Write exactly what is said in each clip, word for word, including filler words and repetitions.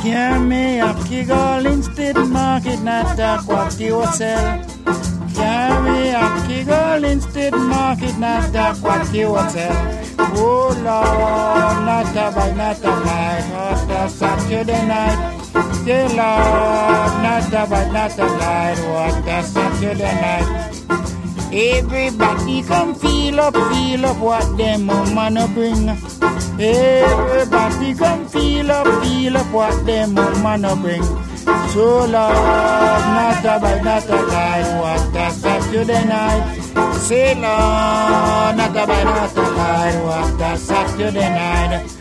Chiami a chi go l'instead market not a what you sell. Chiami a chi go l'instead market not a what you sell. Oh Lord, not a by not a night, what a Saturday night. Say Lord, not a by not a night, what a Saturday night. Everybody come feel up, feel up what them mama bring. Everybody come feel up, feel up what them mama bring. So Lord, not a by not a night, what a Saturday night. Say Lord, not a by not a night, what a Saturday night.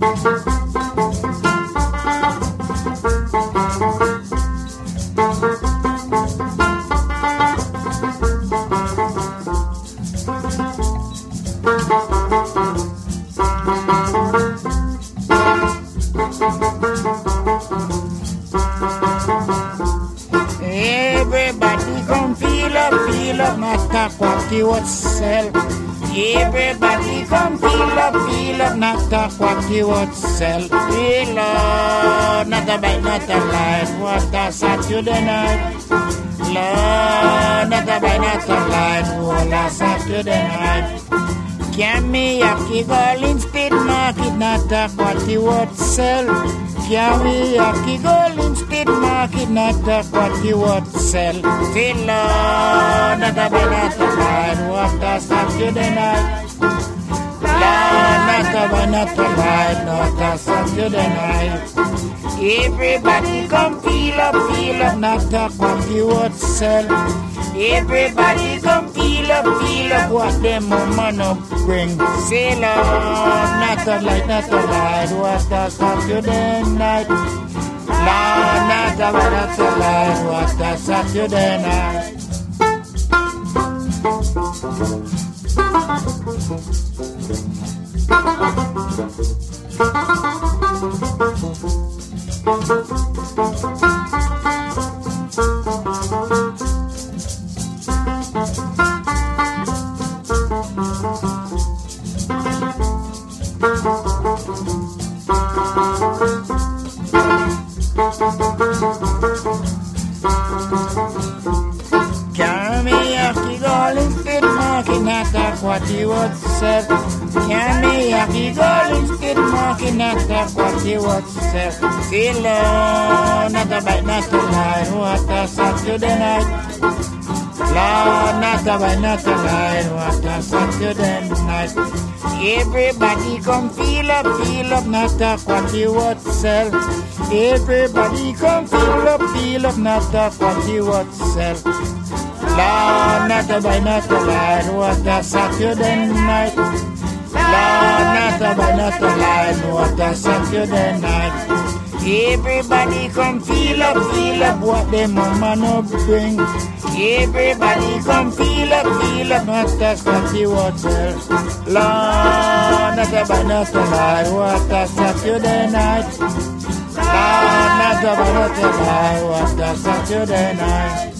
Everybody come feel up, feel up, not a quacky what sell. Everybody come feel up, feel up, not a quacky what sell. Feel up, not a bite, not a light, what a Saturday night. Lord, not a bite, not a light, what a Saturday night. Can me a kick all in speed market, not a quacky what sell. Can we a kick all in speed market, not a quacky what sell. Feel Lord, not a bite, not a light, what a Saturday night. Lord, not a bite, not a light, not a Saturday night. Everybody come feel up, feel up, not a quacky what sell. Everybody come feel up, feel up what them mama no bring. Say Lord, not a light, not a light, what a Saturday night. Lord, not a light, not a light, what a Saturday night. What you would say? Can me a giggle instead marking not what you would say? Feel Lord, not a bite, not a lie, what a Saturday night. Lord, not a bite, not a lie, what a Saturday night. Everybody come feel up, feel up, not a what you would sell. Everybody come feel up, feel up, not a what you would sell. Lord, not a by not a light, what a Saturday night. Lord, not a by not a light, what a Saturday night. Everybody come feel up, feel up what them mama no bring. Everybody come feel up, feel up, not a Saturday water. Lord, not a by not a light, what a Saturday night. Lord, not a by not a light, what a Saturday night.